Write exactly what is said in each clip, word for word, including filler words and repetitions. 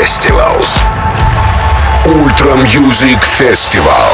Festivals. Ultra Music Festival.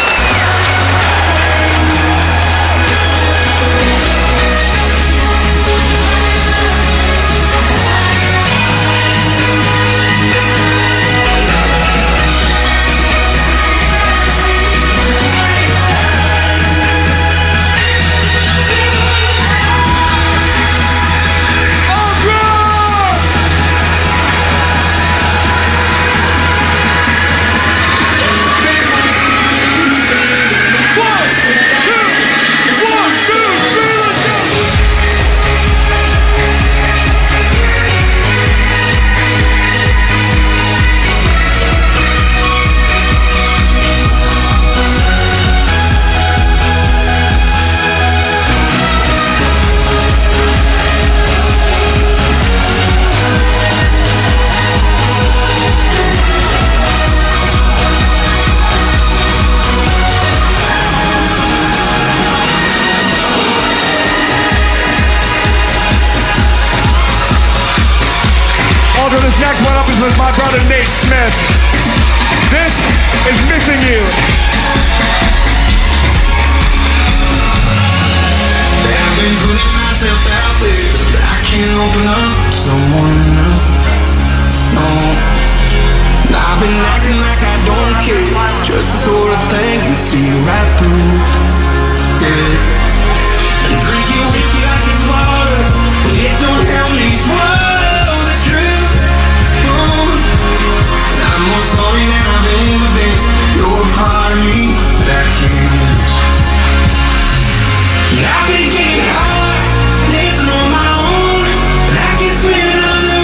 This next one up is with my brother Nate Smith. This is Missing You. I've been putting myself out there, but I can't open up to someone new. No, and I've been acting like I don't care, just the sort of thing you'd see right through. Yeah, and drinking whiskey like it's water, but it don't help me swallow the truth. I'm more sorry than I've ever been. You're a part of me that I can't lose. And I've been getting high, dancing on my own, and I can spend another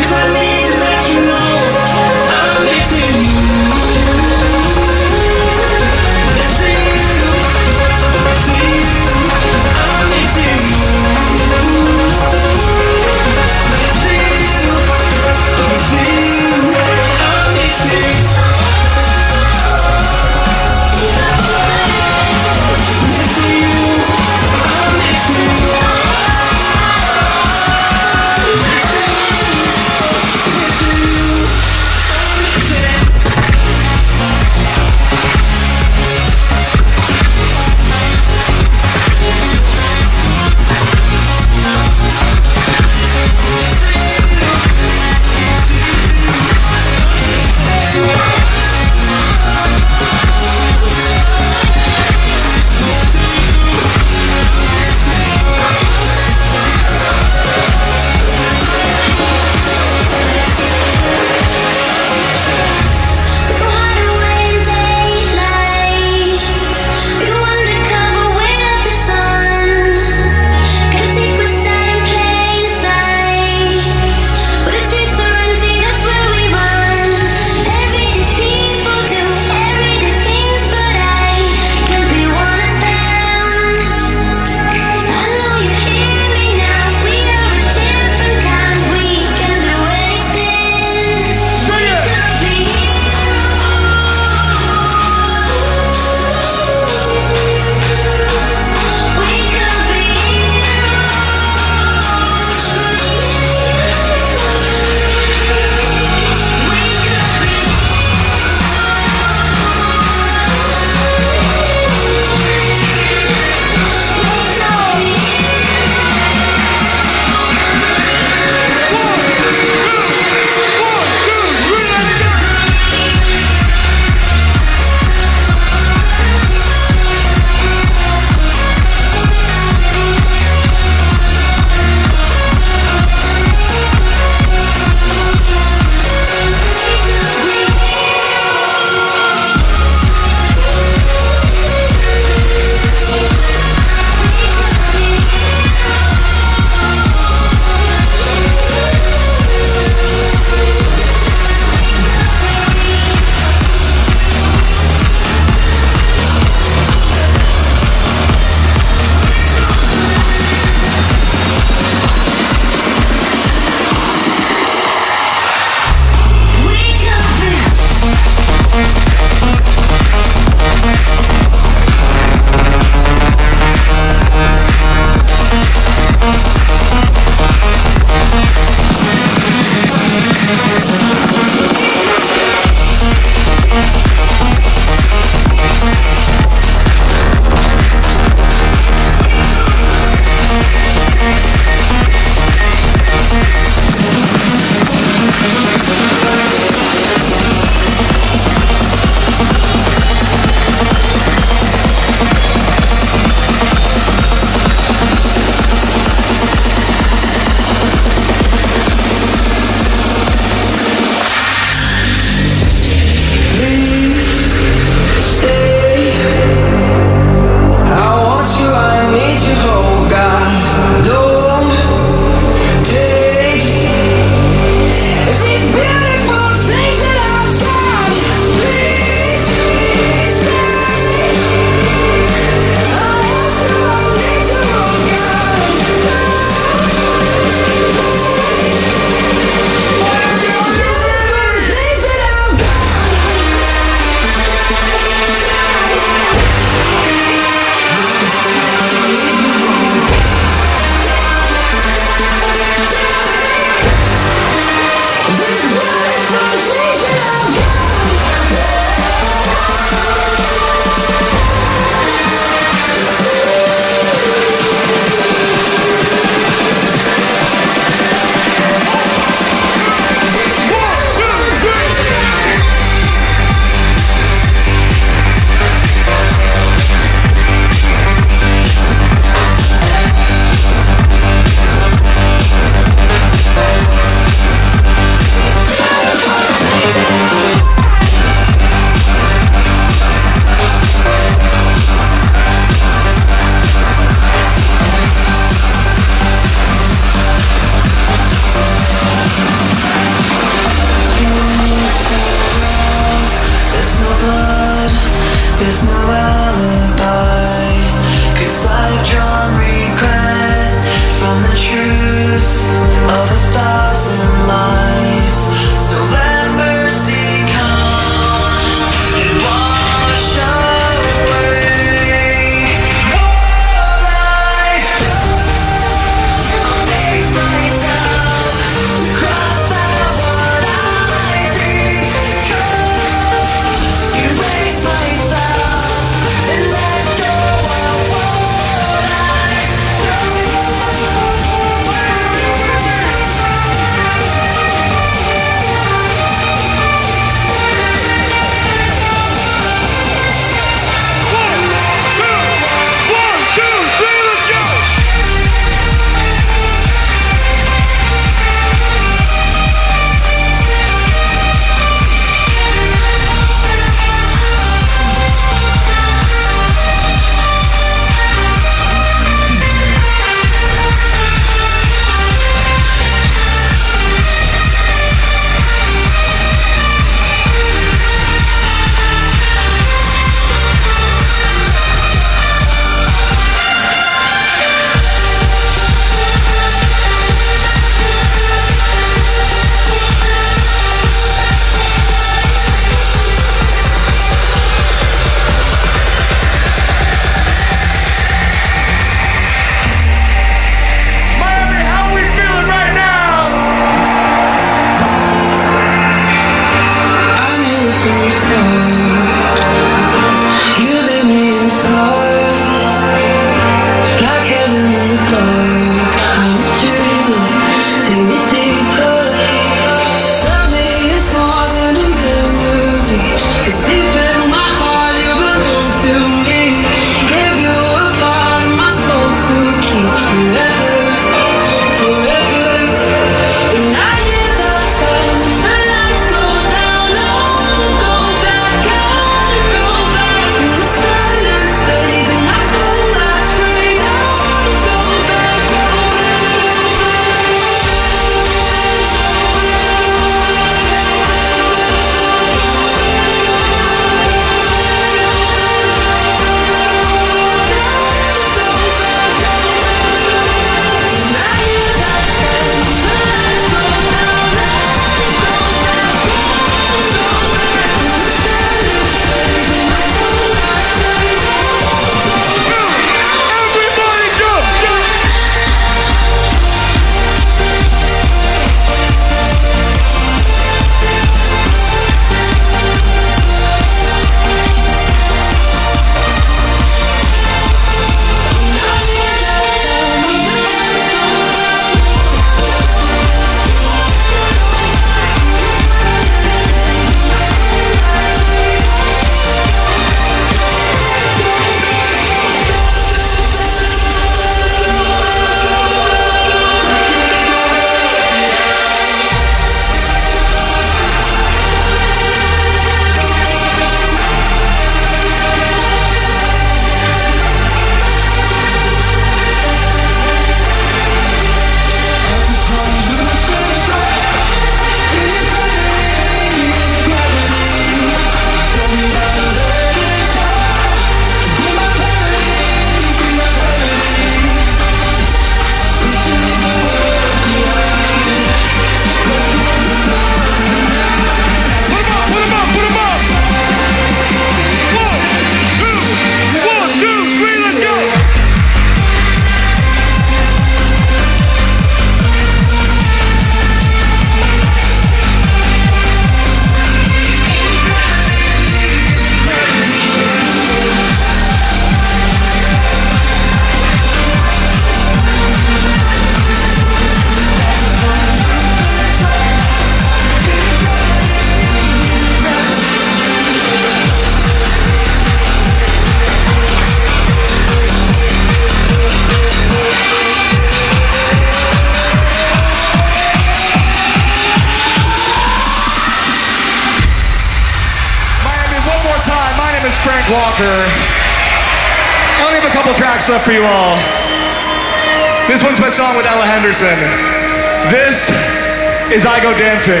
Walker. I only have a couple tracks left for you all. This one's my song with Ella Henderson. This is I Go Dancing.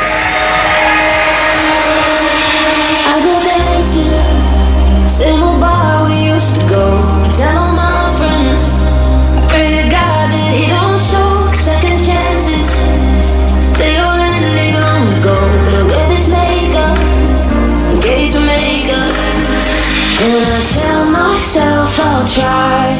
I go dancing, same old bar we used to go. Tell all my friends, I pray to God that he don't show second chances. They all ended long ago, but I wear this makeup in case we make up. And I tell myself I'll try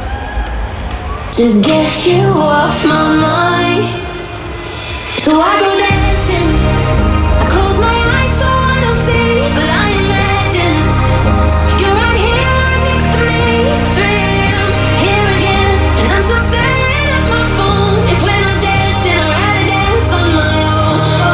to get you off my mind. So I go dancing, I close my eyes so I don't see, but I imagine you're right here right next to me. three a.m. here again, and I'm still staring at my phone. If we're not dancing, I'd rather dance on my own.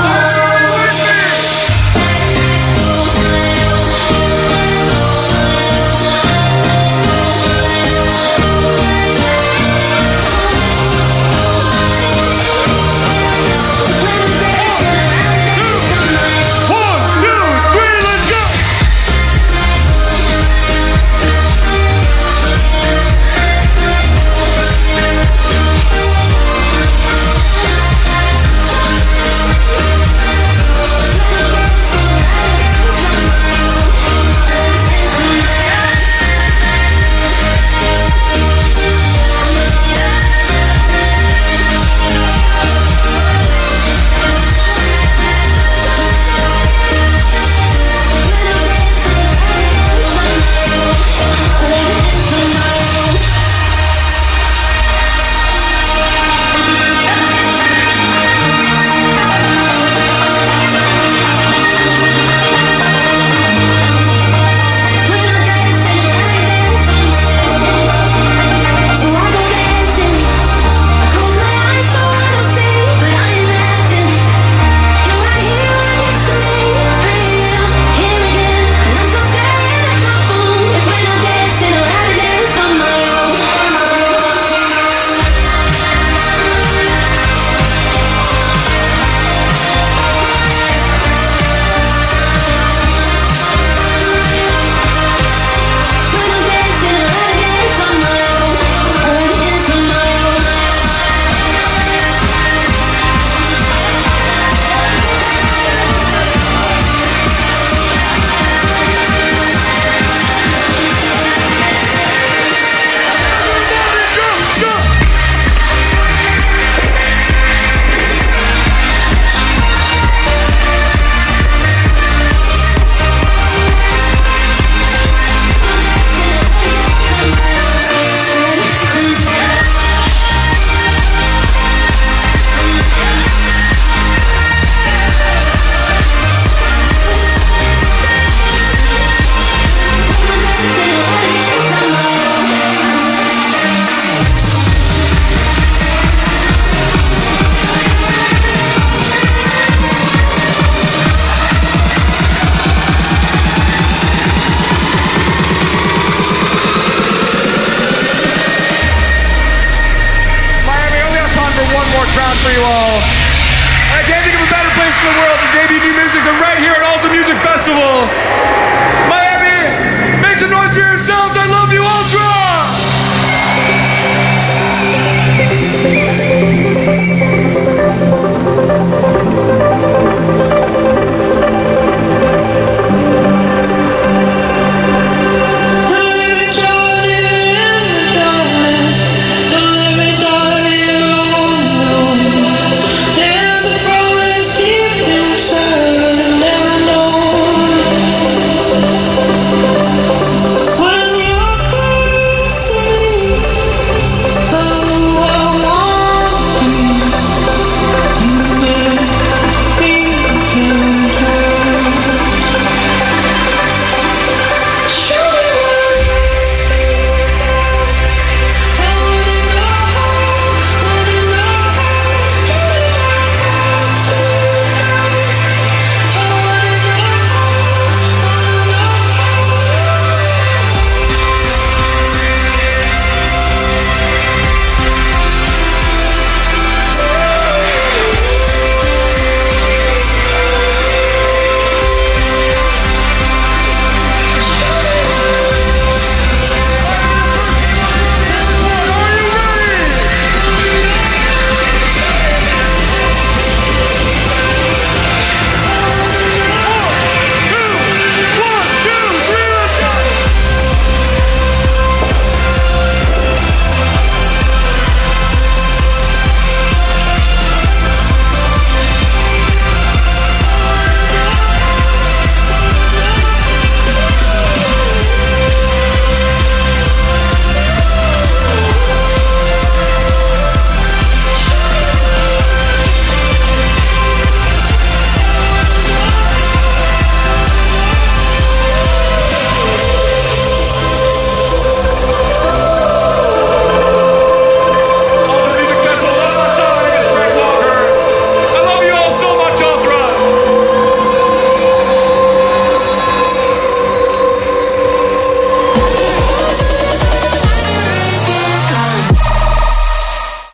For you all. I can't think of a better place in the world to debut new music than right here at Alta Music Festival. Miami, make some noise for yourself.